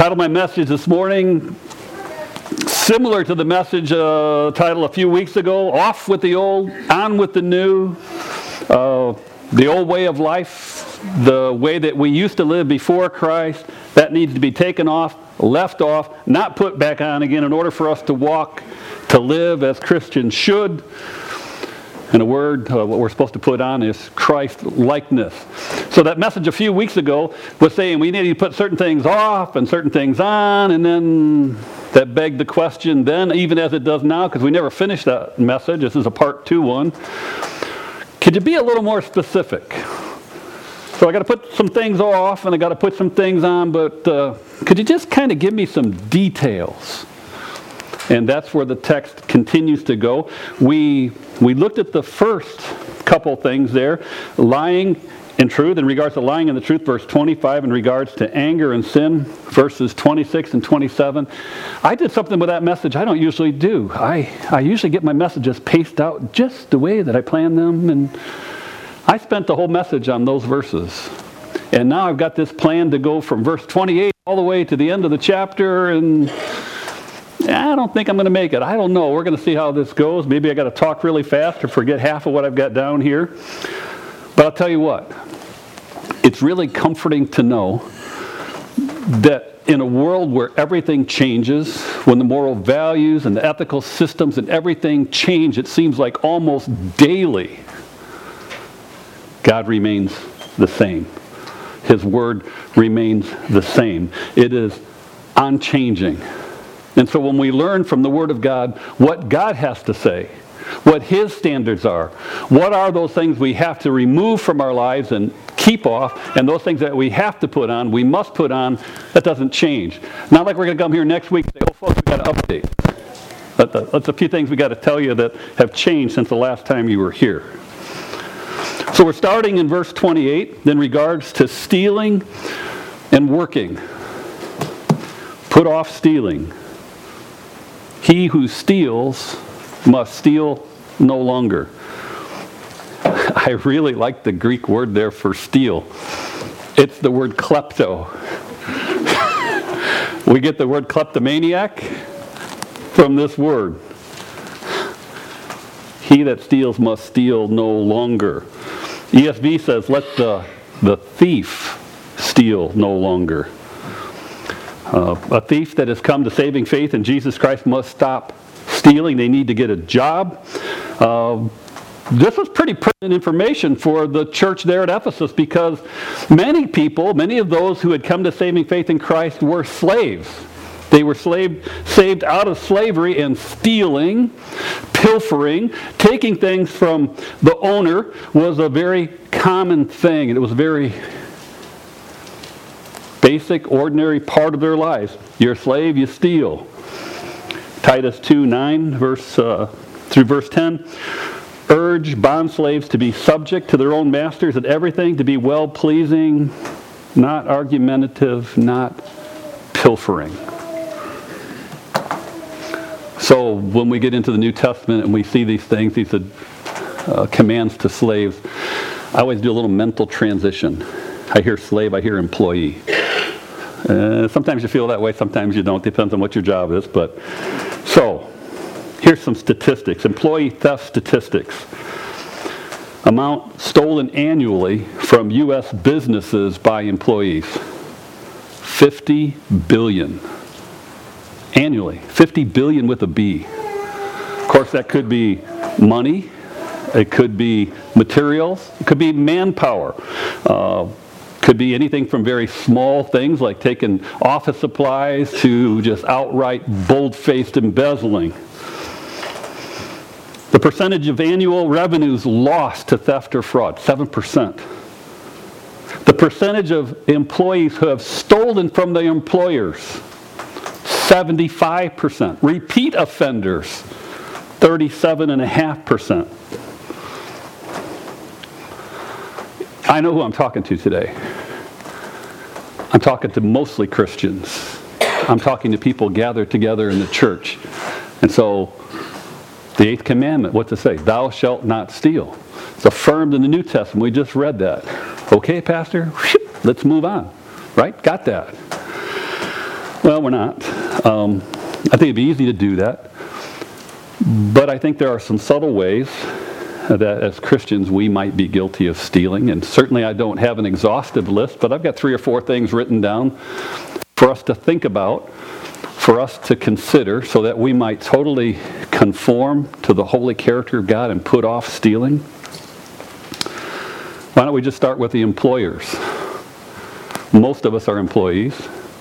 Titled my message this morning, similar to the message title a few weeks ago, Off with the Old, On with the New. The old way of life, the way that we used to live before Christ, that needs to be taken off, left off, not put back on again in order for us to walk, to live as Christians should. And a word, what we're supposed to put on is Christ-likeness. So that message a few weeks ago was saying we need to put certain things off and certain things on, and then that begged the question then, even as it does now, because we never finished that message. This is a part 2 one. Could you be a little more specific? So I got to put some things off and I got to put some things on, but could you just kind of give me some details? And that's where the text continues to go. We looked at the first couple things there, lying and truth, in regards to lying and the truth, verse 25, in regards to anger and sin, verses 26 and 27. I did something with that message I don't usually do. I usually get my messages paced out just the way that I plan them, and I spent the whole message on those verses. And now I've got this plan to go from verse 28 all the way to the end of the chapter, and I don't think I'm going to make it. I don't know. We're going to see how this goes. Maybe I got to talk really fast or forget half of what I've got down here. But I'll tell you what. It's really comforting to know that in a world where everything changes, when the moral values and the ethical systems and everything change, it seems like almost daily, God remains the same. His word remains the same. It is unchanging. And so when we learn from the Word of God what God has to say, what His standards are, what are those things we have to remove from our lives and keep off, and those things that we have to put on, we must put on, that doesn't change. Not like we're going to come here next week and say, oh folks, we've got to update. That's a few things we've got to tell you that have changed since the last time you were here. So we're starting in verse 28 in regards to stealing and working. Put off stealing. He who steals must steal no longer. I really like the Greek word there for steal. It's the word klepto. We get the word kleptomaniac from this word. He that steals must steal no longer. ESV says, let the thief steal no longer. A thief that has come to saving faith in Jesus Christ must stop stealing. They need to get a job. This was pretty pertinent information for the church there at Ephesus, because many people, many of those who had come to saving faith in Christ were slaves. They were saved out of slavery, and stealing, pilfering, taking things from the owner was a very common thing. And it was a very basic, ordinary part of their lives. You're a slave, you steal. Titus 2:9 through verse 10. Urge bondslaves to be subject to their own masters in everything, to be well-pleasing, not argumentative, not pilfering. So when we get into the New Testament and we see these things, these commands to slaves, I always do a little mental transition. I hear slave, I hear employee. Sometimes you feel that way, sometimes you don't. Depends on what your job is. But so, here's some statistics. Employee theft statistics. Amount stolen annually from U.S. businesses by employees. $50 billion. Annually. $50 billion with a B. Of course, that could be money. It could be materials. It could be manpower. Could be anything from very small things like taking office supplies to just outright bold-faced embezzling. The percentage of annual revenues lost to theft or fraud, 7%. The percentage of employees who have stolen from their employers, 75%. Repeat offenders, 37.5%. I know who I'm talking to today. I'm talking to mostly Christians. I'm talking to people gathered together in the church. And so, the 8th commandment, what's it say? Thou shalt not steal. It's affirmed in the New Testament. We just read that. Okay, Pastor? Let's move on. Right? Got that. Well, we're not. I think it'd be easy to do that. But I think there are some subtle ways that as Christians we might be guilty of stealing. And certainly I don't have an exhaustive list, but I've got 3 or 4 things written down for us to think about, for us to consider, so that we might totally conform to the holy character of God and put off stealing. Why don't we just start with the employers? Most of us are employees.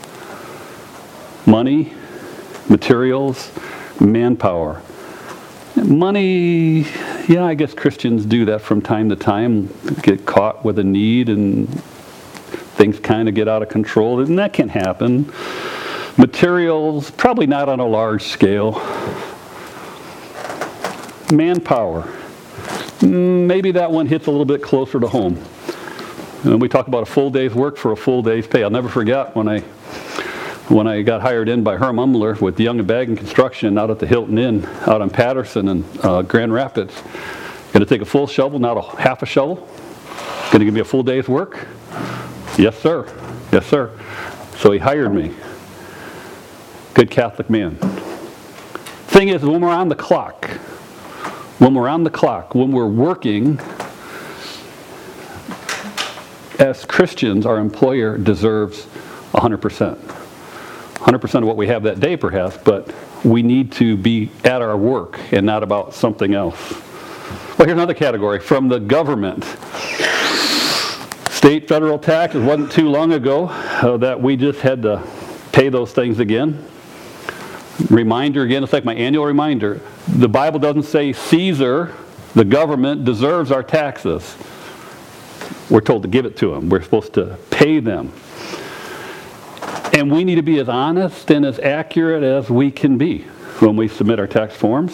Money, materials, manpower. Money, yeah, I guess Christians do that from time to time, get caught with a need and things kind of get out of control, and that can happen. Materials, probably not on a large scale. Manpower, maybe that one hits a little bit closer to home. And we talk about a full day's work for a full day's pay. I'll never forget when I got hired in by Herm Umler with Young and Baggin Construction out at the Hilton Inn out on Patterson and Grand Rapids. Going to take a full shovel, not a half a shovel? Going to give me a full day's work? Yes, sir. Yes, sir. So he hired me. Good Catholic man. Thing is, when we're on the clock, when we're working, as Christians, our employer deserves 100%. 100% of what we have that day, perhaps, but we need to be at our work and not about something else. Well, here's another category from the government. State, federal tax. It wasn't too long ago that we just had to pay those things again. Reminder again, it's like my annual reminder. The Bible doesn't say Caesar, the government, deserves our taxes. We're told to give it to them. We're supposed to pay them. And we need to be as honest and as accurate as we can be when we submit our tax forms.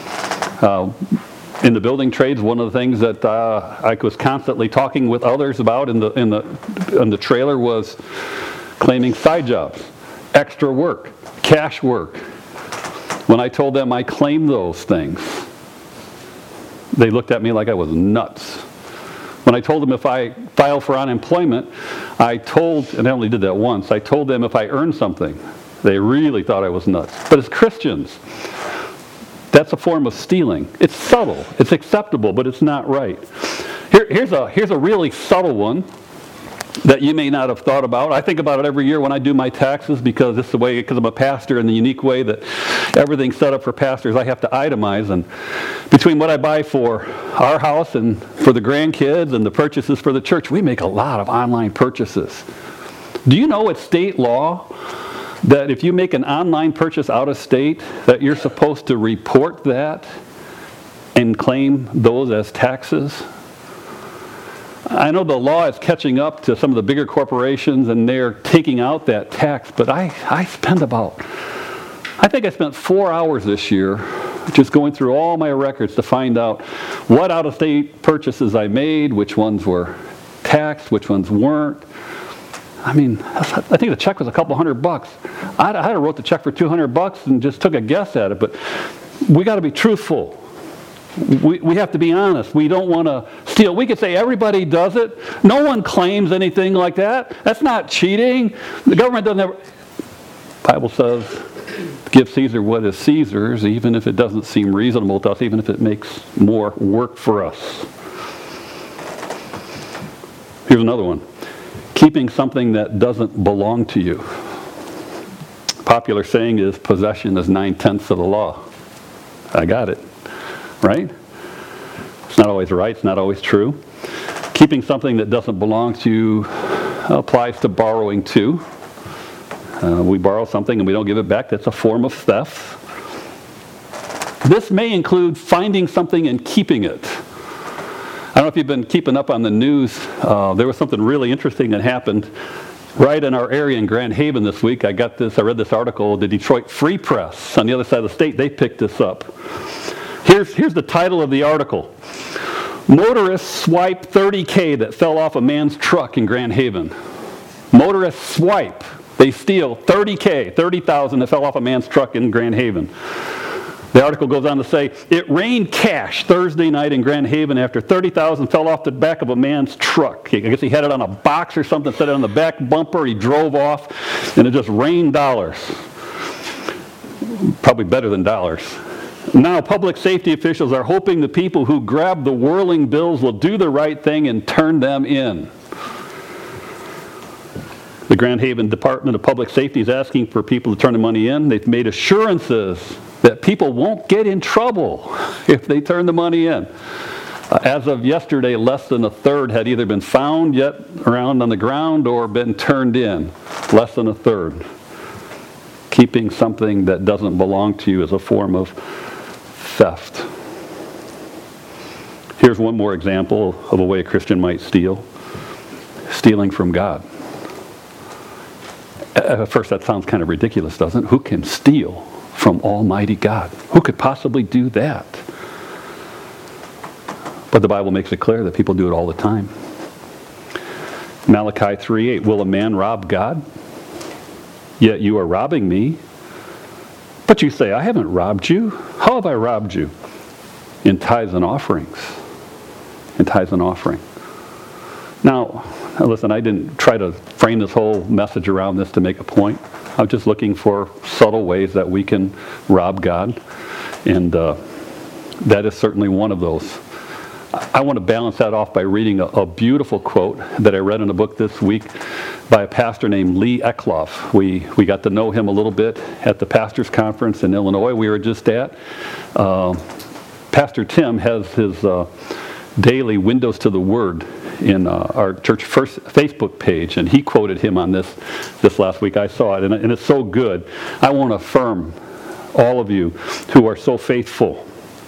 In the building trades, one of the things that I was constantly talking with others about in the trailer was claiming side jobs, extra work, cash work. When I told them I claimed those things, they looked at me like I was nuts. When I told them if I filed for unemployment, and I only did that once, I told them if I earned something, they really thought I was nuts. But as Christians, that's a form of stealing. It's subtle, it's acceptable, but it's not right. Here's a really subtle one that you may not have thought about. I think about it every year when I do my taxes because I'm a pastor, and the unique way that everything's set up for pastors, I have to itemize. And between what I buy for our house and for the grandkids and the purchases for the church, we make a lot of online purchases. Do you know it's state law that if you make an online purchase out of state, that you're supposed to report that and claim those as taxes? I know the law is catching up to some of the bigger corporations and they're taking out that tax, but I think I spent 4 hours this year just going through all my records to find out what out-of-state purchases I made, which ones were taxed, which ones weren't. I mean, I think the check was a couple $100. I'd have wrote the check for $200 and just took a guess at it, but we got to be truthful. We have to be honest. We don't want to steal. We could say everybody does it. No one claims anything like that. That's not cheating. The government doesn't ever. The Bible says, give Caesar what is Caesar's, even if it doesn't seem reasonable to us, even if it makes more work for us. Here's another one. Keeping something that doesn't belong to you. Popular saying is, possession is 9/10 of the law. I got it. Right? It's not always right. It's not always true. Keeping something that doesn't belong to you applies to borrowing too. We borrow something and we don't give it back. That's a form of theft. This may include finding something and keeping it. I don't know if you've been keeping up on the news. There was something really interesting that happened right in our area in Grand Haven this week. I read this article, the Detroit Free Press on the other side of the state. They picked this up. Here's the title of the article. Motorists swipe $30,000 that fell off a man's truck in Grand Haven. Motorists swipe. They steal $30,000 that fell off a man's truck in Grand Haven. The article goes on to say, it rained cash Thursday night in Grand Haven after $30,000 fell off the back of a man's truck. I guess he had it on a box or something, set it on the back bumper, he drove off, and it just rained dollars. Probably better than dollars. Now public safety officials are hoping the people who grab the whirling bills will do the right thing and turn them in. The Grand Haven Department of Public Safety is asking for people to turn the money in. They've made assurances that people won't get in trouble if they turn the money in. As of yesterday, less than a third had either been found yet around on the ground or been turned in. Less than a third. Keeping something that doesn't belong to you is a form of theft. Here's one more example of a way a Christian might steal. Stealing from God. At first that sounds kind of ridiculous, doesn't it? Who can steal from Almighty God? Who could possibly do that? But the Bible makes it clear that people do it all the time. Malachi 3:8, will a man rob God? Yet you are robbing me. But you say, I haven't robbed you. How have I robbed you? In tithes and offerings. In tithes and offering. Now, listen, I didn't try to frame this whole message around this to make a point. I'm just looking for subtle ways that we can rob God. And that is certainly one of those. I want to balance that off by reading a beautiful quote that I read in a book this week by a pastor named Lee Eckloff. We got to know him a little bit at the pastors' conference in Illinois we were just at. Pastor Tim has his daily Windows to the Word in our church Facebook page, and he quoted him on this last week. I saw it, and it's so good. I want to affirm all of you who are so faithful.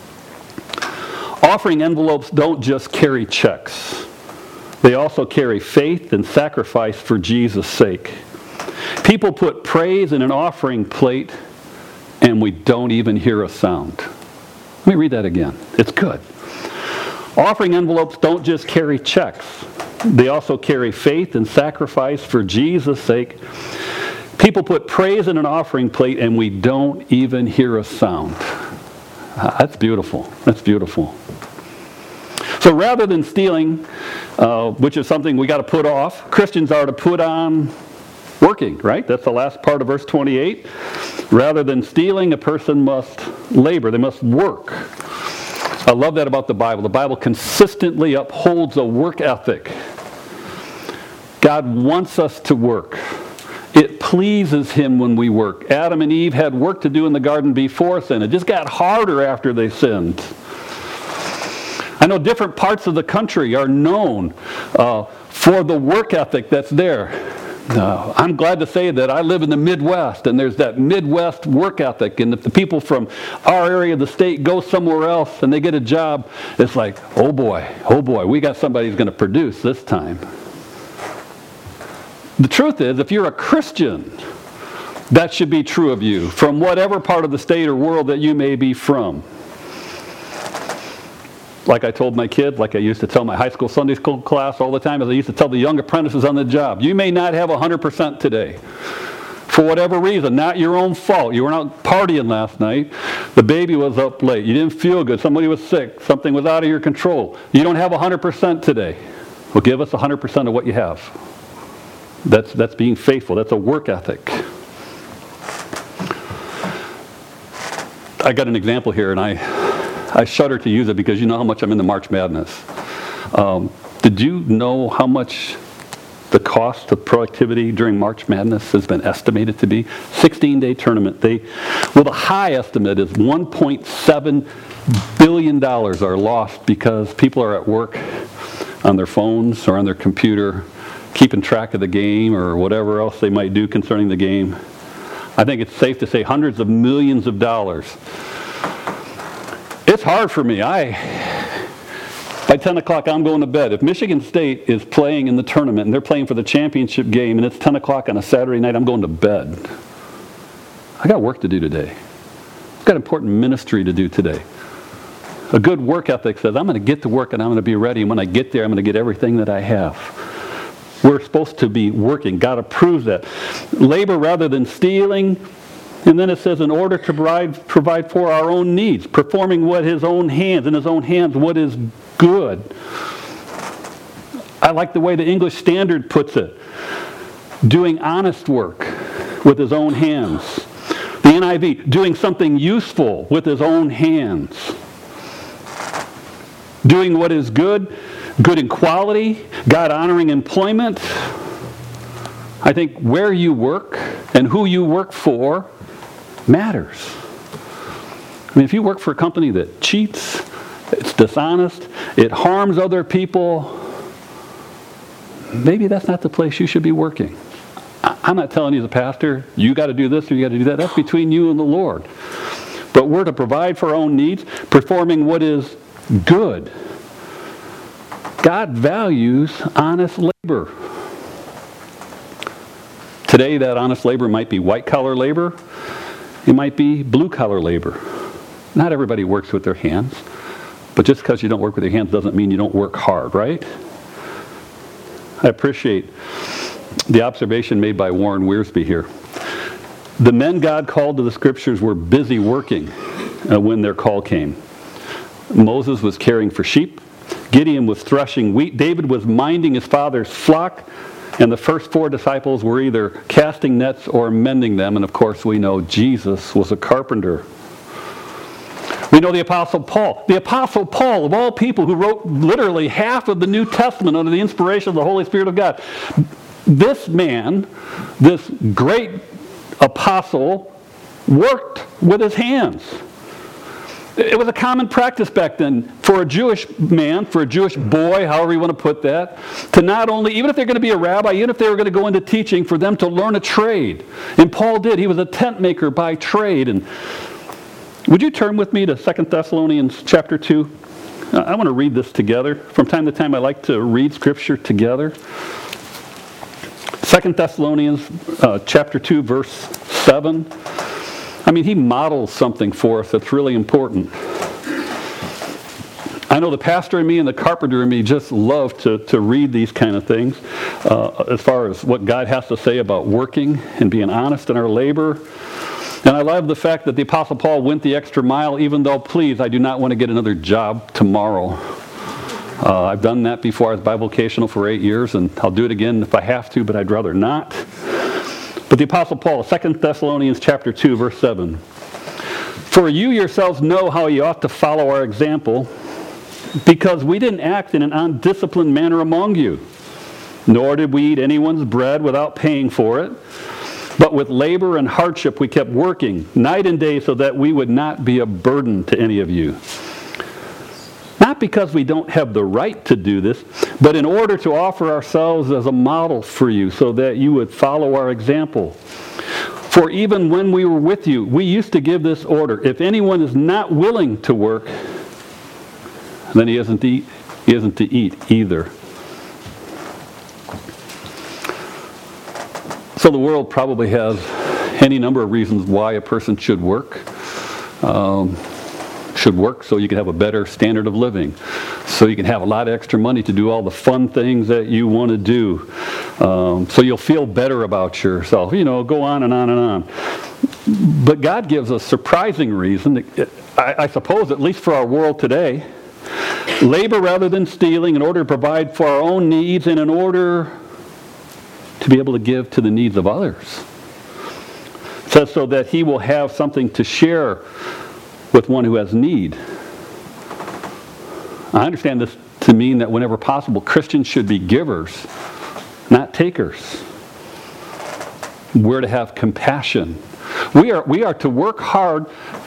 Offering envelopes don't just carry checks. They also carry faith and sacrifice for Jesus' sake. People put praise in an offering plate, and we don't even hear a sound. Let me read that again. It's good. Offering envelopes don't just carry checks. They also carry faith and sacrifice for Jesus' sake. People put praise in an offering plate, and we don't even hear a sound. That's beautiful. That's beautiful. So rather than stealing, which is something we got to put off, Christians are to put on working, right? That's the last part of verse 28. Rather than stealing, a person must labor. They must work. I love that about the Bible. The Bible consistently upholds a work ethic. God wants us to work. It pleases Him when we work. Adam and Eve had work to do in the garden before sin. It just got harder after they sinned. I know different parts of the country are known for the work ethic that's there. I'm glad to say that I live in the Midwest, and there's that Midwest work ethic. And if the people from our area of the state go somewhere else and they get a job, it's like, oh boy, we got somebody who's going to produce this time. The truth is, if you're a Christian, that should be true of you, from whatever part of the state or world that you may be from. Like I told my kids, like I used to tell my high school Sunday school class all the time, as I used to tell the young apprentices on the job, you may not have 100% today. For whatever reason, not your own fault. You were out partying last night. The baby was up late. You didn't feel good. Somebody was sick. Something was out of your control. You don't have 100% today. Well, give us 100% of what you have. That's being faithful. That's a work ethic. I got an example here, and I shudder to use it because you know how much I'm into March Madness. Did you know how much the cost of productivity during March Madness has been estimated to be? 16-day tournament. The high estimate is $1.7 billion are lost because people are at work on their phones or on their computer, keeping track of the game or whatever else they might do concerning the game. I think it's safe to say hundreds of millions of dollars. It's hard for me. By 10 o'clock, I'm going to bed. If Michigan State is playing in the tournament and they're playing for the championship game and it's 10 o'clock on a Saturday night, I'm going to bed. I got work to do today. I've got important ministry to do today. A good work ethic says, I'm going to get to work and I'm going to be ready. And when I get there, I'm going to get everything that I have. We're supposed to be working. God approves that. Labor rather than stealing. And then it says, in order to provide for our own needs, performing what in his own hands, what is good. I like the way the English Standard puts it. Doing honest work with his own hands. The NIV, doing something useful with his own hands. Doing what is good in quality, God-honoring employment. I think where you work and who you work for matters. I mean, if you work for a company that cheats, it's dishonest, it harms other people, maybe that's not the place you should be working. I'm not telling you as a pastor, you got to do this or you got to do that. That's between you and the Lord. But we're to provide for our own needs, performing what is good. God values honest labor. Today, that honest labor might be white-collar labor. It might be blue-collar labor. Not everybody works with their hands. But just because you don't work with your hands doesn't mean you don't work hard, right? I appreciate the observation made by Warren Wiersbe here. The men God called to the Scriptures were busy working when their call came. Moses was caring for sheep. Gideon was threshing wheat. David was minding his father's flock. And the first 4 disciples were either casting nets or mending them. And of course we know Jesus was a carpenter. We know the Apostle Paul. The Apostle Paul, of all people, who wrote literally half of the New Testament under the inspiration of the Holy Spirit of God. This man, this great apostle, worked with his hands. It was a common practice back then for a Jewish man, for a Jewish boy, however you want to put that, to not only, even if they're going to be a rabbi, even if they were going to go into teaching, for them to learn a trade. And Paul did. He was a tent maker by trade. And would you turn with me to 2 Thessalonians chapter 2? I want to read this together. From time to time, I like to read Scripture together. 2 Thessalonians chapter 2, verse 7. I mean, he models something for us that's really important. I know the pastor in me and the carpenter in me just love to read these kind of things as far as what God has to say about working and being honest in our labor. And I love the fact that the Apostle Paul went the extra mile, even though, please, I do not want to get another job tomorrow. I've done that before. I was bivocational for 8 years, and I'll do it again if I have to, but I'd rather not. But the Apostle Paul, 2 Thessalonians chapter 2, verse 7. For you yourselves know how you ought to follow our example, because we didn't act in an undisciplined manner among you, nor did we eat anyone's bread without paying for it. But with labor and hardship we kept working night and day so that we would not be a burden to any of you. Not because we don't have the right to do this, but in order to offer ourselves as a model for you so that you would follow our example. For even when we were with you, we used to give this order. If anyone is not willing to work, then he isn't to eat either. So the world probably has any number of reasons why a person should work. Should work so you can have a better standard of living, so you can have a lot of extra money to do all the fun things that you want to do, so you'll feel better about yourself. You know, go on and on and on. But God gives a surprising reason, I suppose, at least for our world today. Labor rather than stealing in order to provide for our own needs and in order to be able to give to the needs of others. It says so that he will have something to share with one who has need. I understand this to mean that whenever possible, Christians should be givers, not takers. We're to have compassion. We are to work hard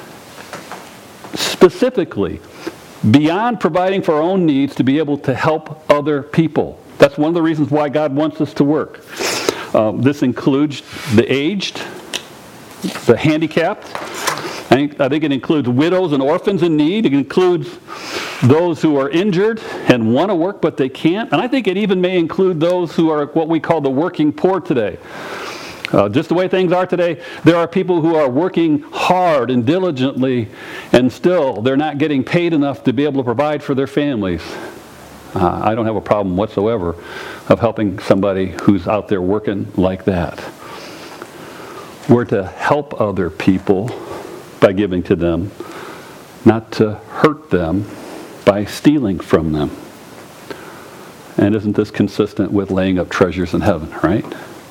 specifically beyond providing for our own needs to be able to help other people. That's one of the reasons why God wants us to work. This includes the aged, the handicapped. I think it includes widows and orphans in need. It includes those who are injured and want to work but they can't. And I think it even may include those who are what we call the working poor today. Just the way things are today, there are people who are working hard and diligently and still they're not getting paid enough to be able to provide for their families. I don't have a problem whatsoever of helping somebody who's out there working like that. We're to help other people by giving to them, not to hurt them by stealing from them. And isn't this consistent with laying up treasures in heaven, right?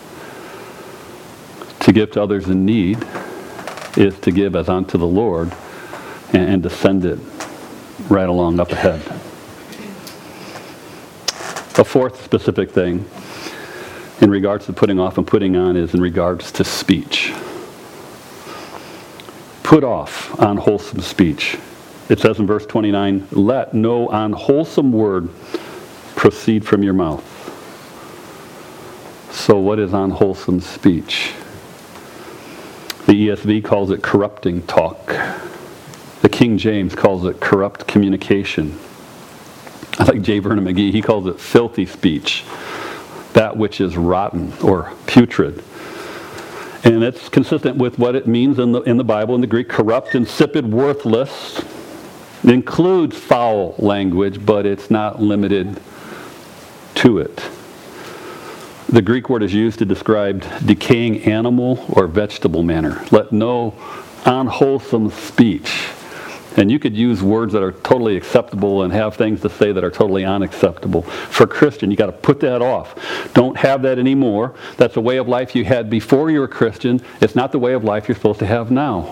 To give to others in need is to give as unto the Lord and to send it right along up ahead. A fourth specific thing in regards to putting off and putting on is in regards to speech. Put off unwholesome speech. It says in verse 29, let no unwholesome word proceed from your mouth. So what is unwholesome speech? The ESV calls it corrupting talk. The King James calls it corrupt communication. I like J. Vernon McGee. He calls it filthy speech, that which is rotten or putrid. And it's consistent with what it means in the Bible, in the Greek. Corrupt, insipid, worthless. It includes foul language, but it's not limited to it. The Greek word is used to describe decaying animal or vegetable matter. Let no unwholesome speech. And you could use words that are totally acceptable and have things to say that are totally unacceptable. For a Christian, you got to put that off. Don't have that anymore. That's a way of life you had before you were a Christian. It's not the way of life you're supposed to have now.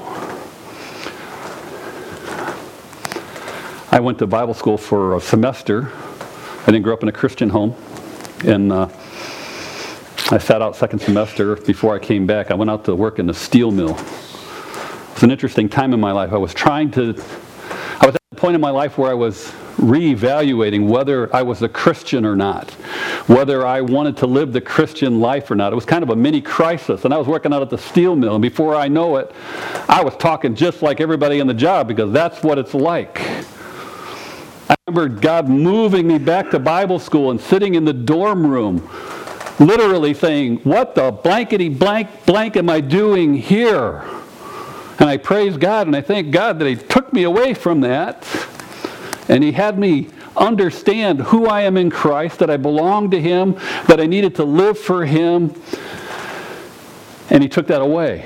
I went to Bible school for a semester. I didn't grow up in a Christian home. And I sat out second semester before I came back. I went out to work in a steel mill. It's an interesting time in my life. I was at the point in my life where I was reevaluating whether I was a Christian or not, whether I wanted to live the Christian life or not. It was kind of a mini crisis, and I was working out at the steel mill, and before I know it, I was talking just like everybody in the job because that's what it's like. I remember God moving me back to Bible school and sitting in the dorm room, literally saying, what the blankety blank am I doing here? And I praise God and I thank God that He took me away from that. And He had me understand who I am in Christ, that I belong to Him, that I needed to live for Him. And He took that away.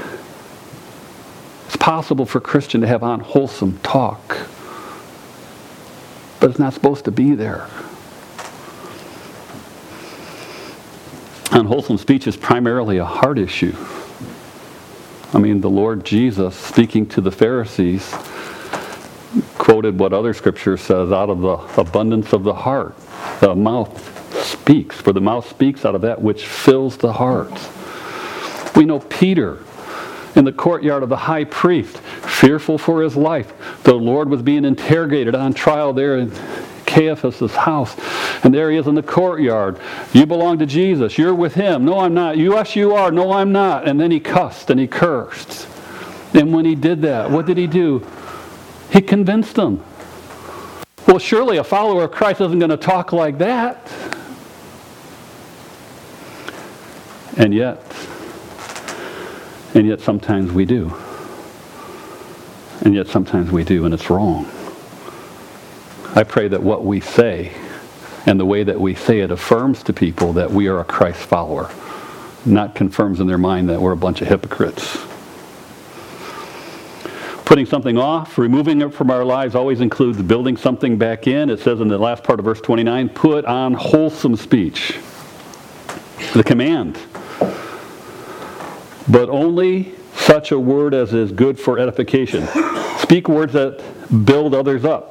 It's possible for a Christian to have unwholesome talk, but it's not supposed to be there. Unwholesome speech is primarily a heart issue. I mean, the Lord Jesus, speaking to the Pharisees, quoted what other scripture says, out of the abundance of the heart, the mouth speaks. For the mouth speaks out of that which fills the heart. We know Peter, in the courtyard of the high priest, fearful for his life. The Lord was being interrogated on trial there in Caiaphas' house. And there he is in the courtyard. You belong to Jesus. You're with Him. No, I'm not. Yes, you are. No, I'm not. And then he cussed and he cursed. And when he did that, what did he do? He convinced them. Well, surely a follower of Christ isn't going to talk like that. And yet sometimes we do. And yet sometimes we do, and it's wrong. I pray that what we say and the way that we say it affirms to people that we are a Christ follower, not confirms in their mind that we're a bunch of hypocrites. Putting something off, removing it from our lives always includes building something back in. It says in the last part of verse 29, put on wholesome speech. The command. But only such a word as is good for edification. Speak words that build others up.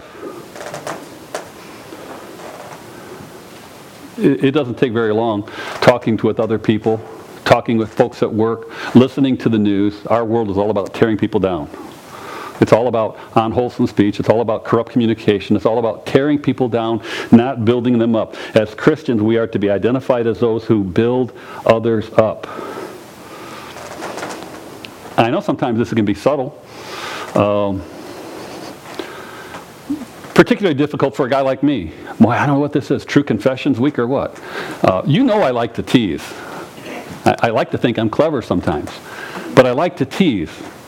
It doesn't take very long talking with other people, talking with folks at work, listening to the news. Our world is all about tearing people down. It's all about unwholesome speech. It's all about corrupt communication. It's all about tearing people down, not building them up. As Christians, we are to be identified as those who build others up. I know sometimes this can be subtle. Particularly difficult for a guy like me. Boy, I don't know what this is. True Confessions Week or what? You know I like to tease. I like to think I'm clever sometimes. But I like to tease.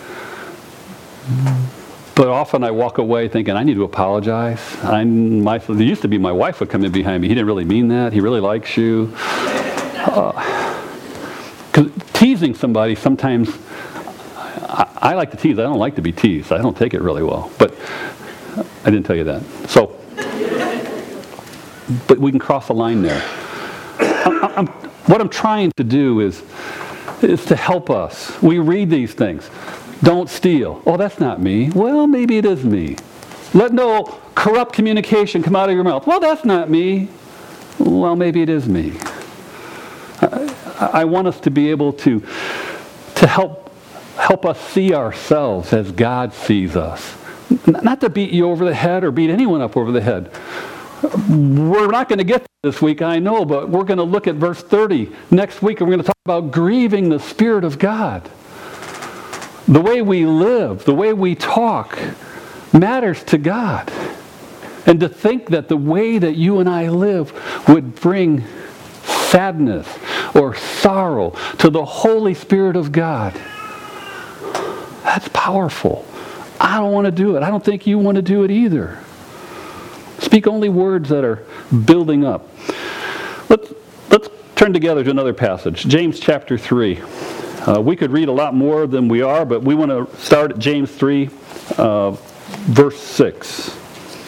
But often I walk away thinking, I need to apologize. There used to be my wife would come in behind me. He didn't really mean that. He really likes you. 'Cause teasing somebody, sometimes I like to tease. I don't like to be teased. I don't take it really well. But I didn't tell you that. So, but we can cross a line there. What I'm trying to do is to help us. We read these things. Don't steal. Oh, that's not me. Well, maybe it is me. Let no corrupt communication come out of your mouth. Well, that's not me. Well, maybe it is me. I want us to be able to help us see ourselves as God sees us. Not to beat you over the head or beat anyone up over the head. We're not going to get this week, I know, but we're going to look at verse 30 next week, and we're going to talk about grieving the Spirit of God. The way we live, the way we talk matters to God. And to think that the way that you and I live would bring sadness or sorrow to the Holy Spirit of God, that's powerful. I don't want to do it. I don't think you want to do it either. Speak only words that are building up. Let's turn together to another passage, James chapter 3. We could read a lot more than we are, but we want to start at James 3, verse 6.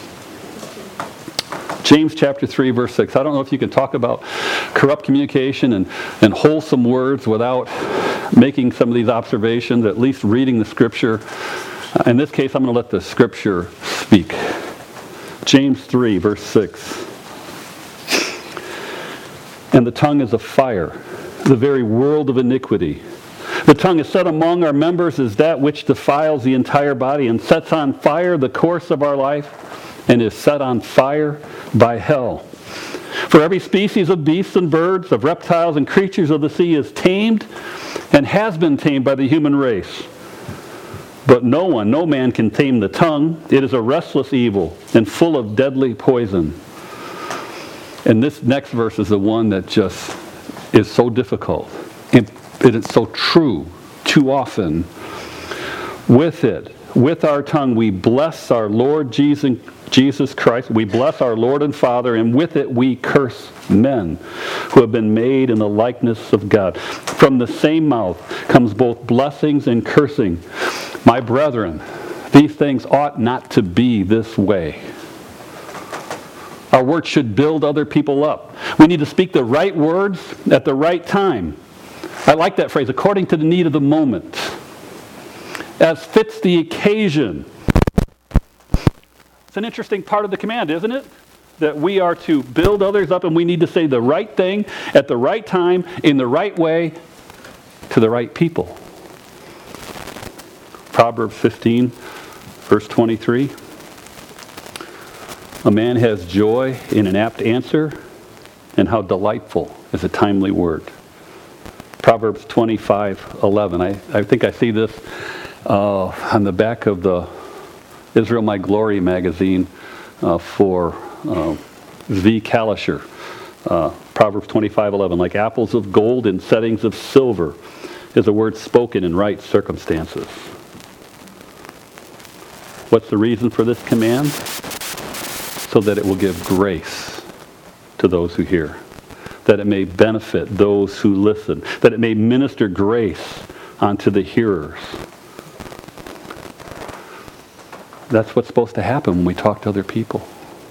James chapter 3, verse 6. I don't know if you can talk about corrupt communication and wholesome words without making some of these observations, at least reading the Scripture. In this case, I'm going to let the Scripture speak. James 3, verse 6. And the tongue is a fire, the very world of iniquity. The tongue is set among our members as that which defiles the entire body and sets on fire the course of our life, and is set on fire by hell. For every species of beasts and birds, of reptiles and creatures of the sea is tamed and has been tamed by the human race. But no man can tame the tongue. It is a restless evil and full of deadly poison. And this next verse is the one that just is so difficult. And it is so true too often. With our tongue, we bless our Lord Jesus Christ. We bless our Lord and Father, and with it we curse men who have been made in the likeness of God. From the same mouth comes both blessings and cursing. My brethren, these things ought not to be this way. Our words should build other people up. We need to speak the right words at the right time. I like that phrase, according to the need of the moment, as fits the occasion. It's an interesting part of the command, isn't it? That we are to build others up, and we need to say the right thing at the right time, in the right way, to the right people. Proverbs 15, verse 23. A man has joy in an apt answer, and how delightful is a timely word. Proverbs 25:11. I think I see this on the back of the Israel My Glory magazine for V. Kalisher. Proverbs 25:11. Like apples of gold in settings of silver is a word spoken in right circumstances. What's the reason for this command? So that it will give grace to those who hear. That it may benefit those who listen. That it may minister grace unto the hearers. That's what's supposed to happen when we talk to other people.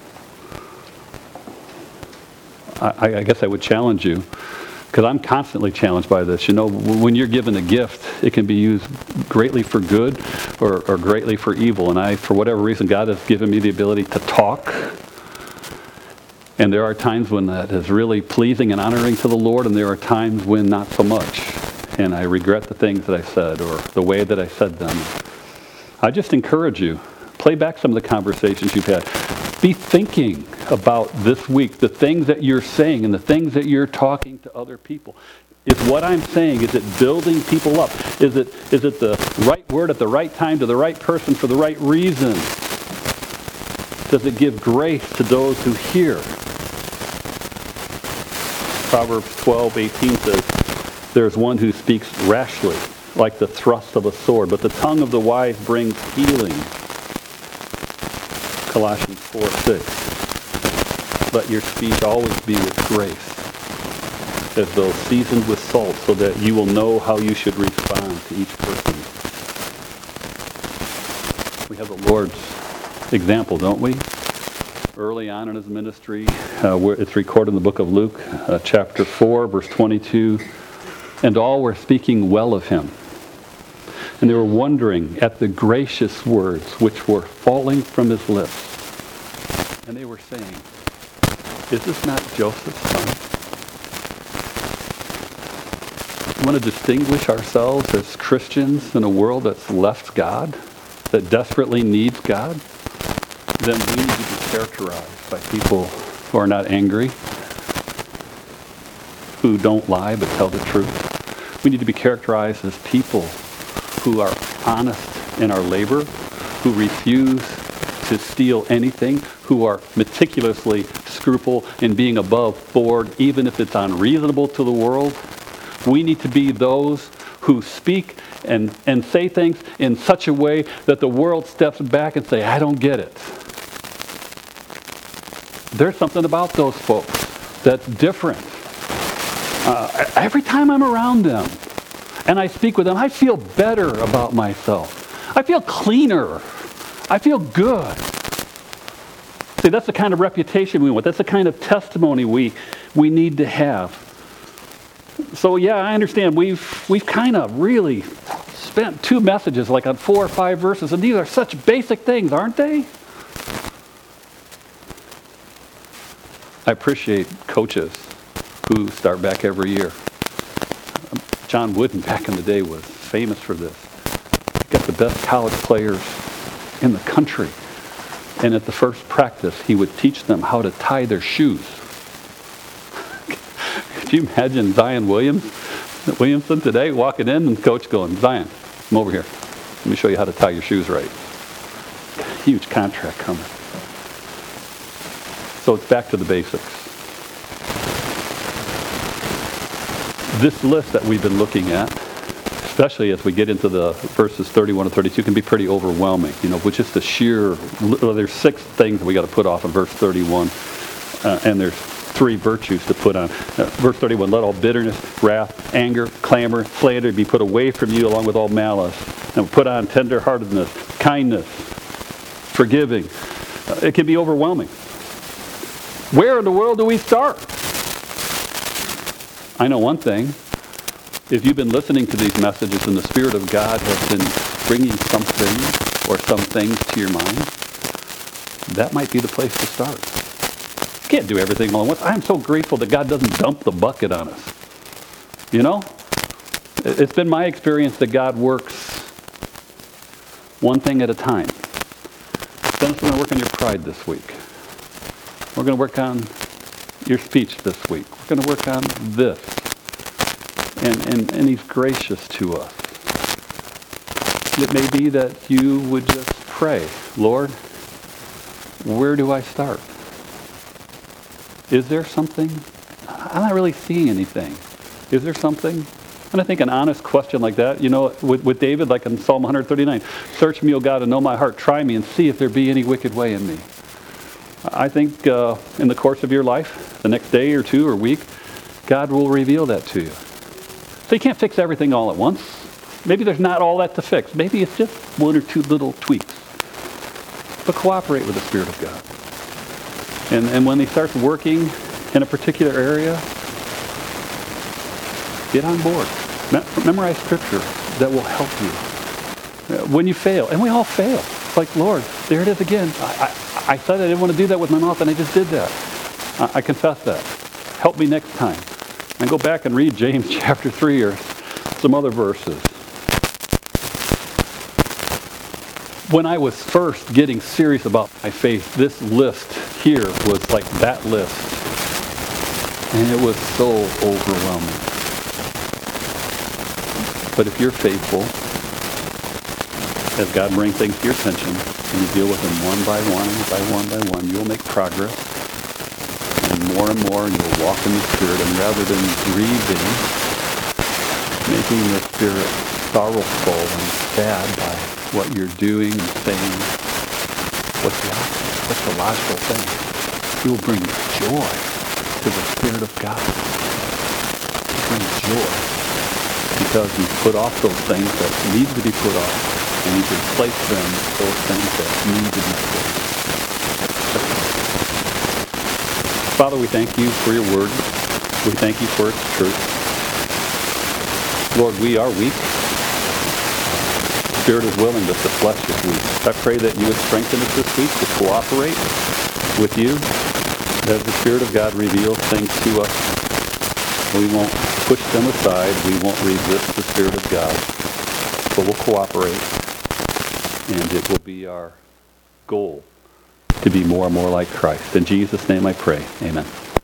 I guess I would challenge you, because I'm constantly challenged by this. You know, when you're given a gift, it can be used greatly for good or greatly for evil. And for whatever reason, God has given me the ability to talk. And there are times when that is really pleasing and honoring to the Lord, and there are times when not so much. And I regret the things that I said or the way that I said them. I just encourage you, play back some of the conversations you've had. Be thinking about this week, the things that you're saying and the things that you're talking to other people. Is what I'm saying, is it building people up? Is it the right word at the right time to the right person for the right reason? Does it give grace to those who hear? Proverbs 12:18 says, there's one who speaks rashly, like the thrust of a sword, but the tongue of the wise brings healing. Colossians 4:6. Let your speech always be with grace, as though seasoned with salt, so that you will know how you should respond to each person. We have the Lord's example, don't we? Early on in his ministry, it's recorded in the book of Luke, chapter 4, verse 22, and all were speaking well of him. And they were wondering at the gracious words which were falling from his lips. And they were saying, is this not Joseph's son? We want to distinguish ourselves as Christians in a world that's left God, that desperately needs God. Then we need to be characterized by people who are not angry, who don't lie but tell the truth. We need to be characterized as people who are honest in our labor, who refuse to steal anything, who are meticulously scruple in being above board, even if it's unreasonable to the world. We need to be those who speak and say things in such a way that the world steps back and say, I don't get it. There's something about those folks that's different. Every time I'm around them and I speak with them, I feel better about myself. I feel cleaner. I feel good. See, that's the kind of reputation we want. That's the kind of testimony we need to have. So yeah, I understand we've kind of really spent 2 messages like on 4 or 5 verses, and these are such basic things, aren't they? I appreciate coaches who start back every year. John Wooden back in the day was famous for this. He got the best college players in the country. And at the first practice, he would teach them how to tie their shoes. Could you imagine Zion Williamson today walking in and the coach going, Zion, come over here. Let me show you how to tie your shoes right. Huge contract coming. So it's back to the basics. This list that we've been looking at, especially as we get into the verses 31 and 32, can be pretty overwhelming. With just the sheer, there's 6 things that we got to put off in verse 31, and there's 3 virtues to put on. Verse 31, let all bitterness, wrath, anger, clamor, slander be put away from you along with all malice. And put on tenderheartedness, kindness, forgiving. It can be overwhelming. Where in the world do we start? I know one thing. If you've been listening to these messages and the Spirit of God has been bringing something or some things to your mind, that might be the place to start. You can't do everything all at once. I'm so grateful that God doesn't dump the bucket on us. It's been my experience that God works one thing at a time. Dennis, we're going to work on your pride this week. We're going to work on your speech this week. We're going to work on this. And he's gracious to us. It may be that you would just pray, Lord, where do I start? Is there something? I'm not really seeing anything. Is there something? And I think an honest question like that, with David, like in Psalm 139, search me, O God, and know my heart. Try me and see if there be any wicked way in me. I think in the course of your life, the next day or 2 or week, God will reveal that to you. So you can't fix everything all at once. Maybe there's not all that to fix. Maybe it's just 1 or 2 little tweaks. But cooperate with the Spirit of God. And when he starts working in a particular area, get on board. Memorize Scripture that will help you. When you fail, and we all fail. It's like, Lord, there it is again. I said I didn't want to do that with my mouth, and I just did that. I confess that. Help me next time. And go back and read James chapter 3 or some other verses. When I was first getting serious about my faith, this list here was like that list. And it was so overwhelming. But if you're faithful, as God brings things to your attention, and you deal with them one by one, you'll make progress. And more, and you'll walk in the Spirit. And rather than grieving, making the Spirit sorrowful and sad by what you're doing and saying, what's the opposite? What's the logical thing? It will bring joy to the Spirit of God. bring joy because you put off those things that need to be put off and you replace them with those things that need to be put. Father, we thank you for your word. We thank you for its truth. Lord, we are weak. Spirit is willing, but the flesh is weak. I pray that you would strengthen us this week to cooperate with you as the Spirit of God reveals things to us. We won't push them aside. We won't resist the Spirit of God, but we'll cooperate, and it will be our goal to be more and more like Christ. In Jesus' name I pray. Amen.